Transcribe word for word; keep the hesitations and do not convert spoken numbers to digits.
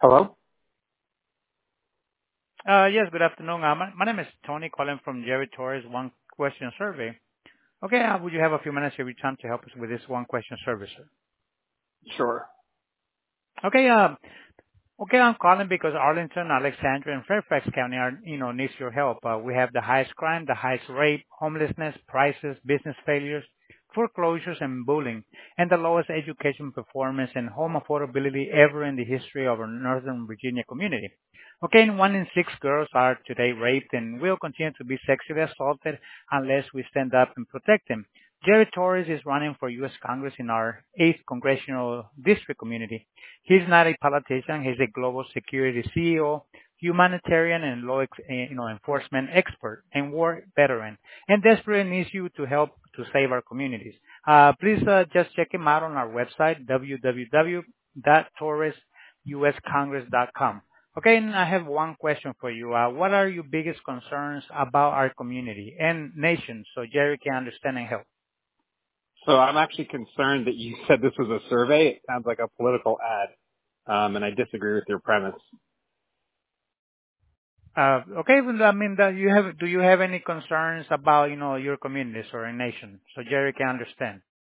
Hello? Uh Yes, good afternoon. Uh My my name is Tony, calling from Jerry Torres One Question Survey. Okay, uh would you have a few minutes every time to help us with this one question survey, sir? Sure. Okay, uh, okay, I'm calling because Arlington, Alexandria, and Fairfax County are, you know, needs your help. Uh, we have the highest crime, the highest rape, homelessness, prices, business failures, foreclosures, and bullying, and the lowest education performance and home affordability ever in the history of our Northern Virginia community. Okay, and one in six girls are today raped and will continue to be sexually assaulted unless we stand up and protect them. Jerry Torres is running for U S Congress in our eighth Congressional District community. He's not a politician. He's a global security C E O, humanitarian and law ex- eh, you know, enforcement expert, and war veteran, and desperately needs you to help to save our communities. Uh, please uh, just check him out on our website, w w w dot torres u s congress dot com. Okay, and I have one question for you. Uh, what are your biggest concerns about our community and nation so Jerry can understand and help? So I'm actually concerned that you said this was a survey. It sounds like a political ad, um, and I disagree with your premise. Uh, okay, well, I mean, that you have, do you have any concerns about, you know, your communities or a nation? So Jerry can understand.